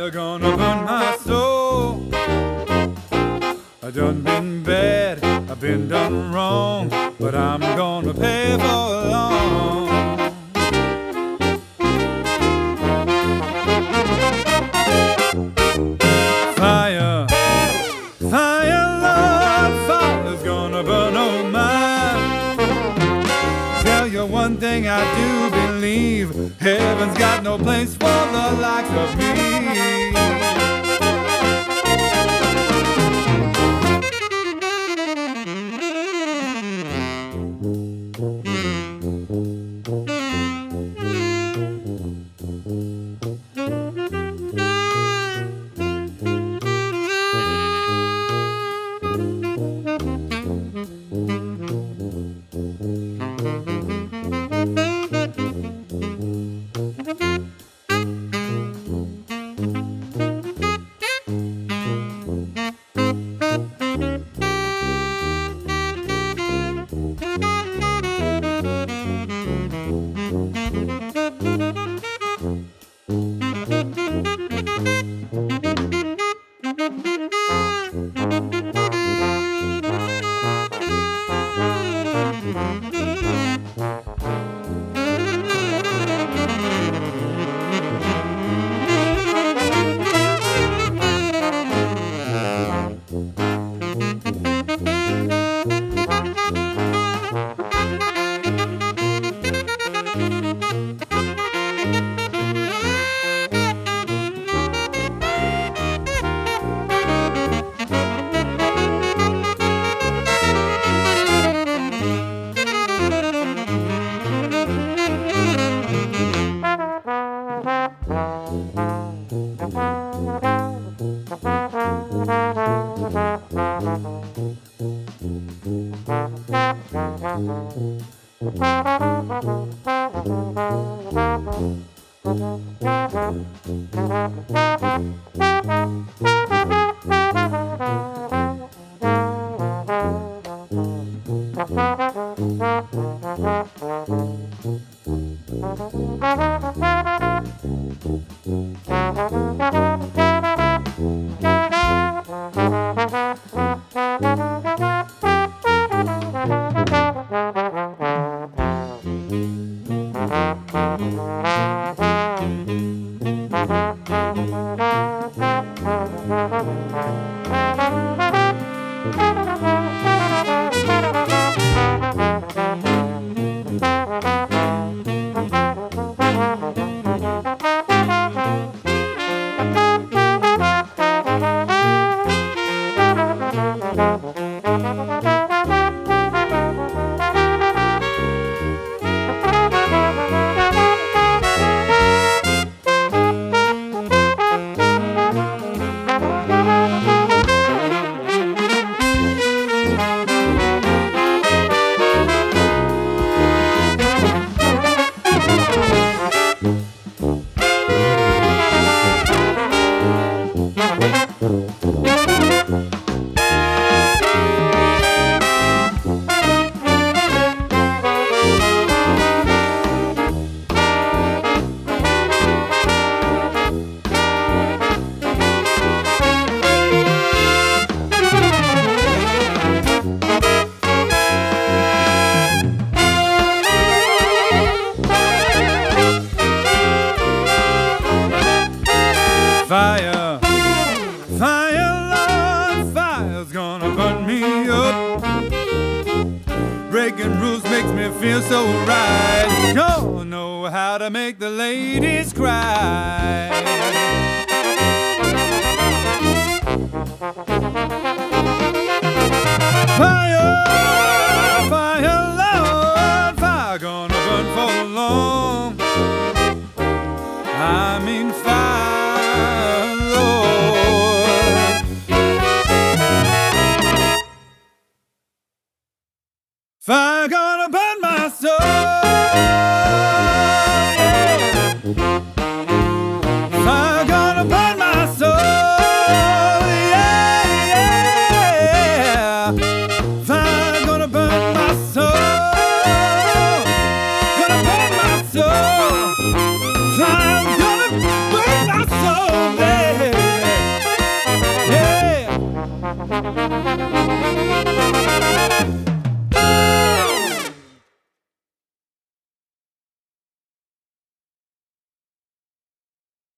Fire gonna burn my soul. I done been bad, I've been done wrong, but I'm gonna pay for it all. Fire, fire, Lord, fire's gonna burn all mine. Tell you one thing I do believe, heaven's got no place for the likes of me. Fire, fire, Lord, fire's gonna burn me up. Breaking rules makes me feel so right. Don't know how to make the ladies cry.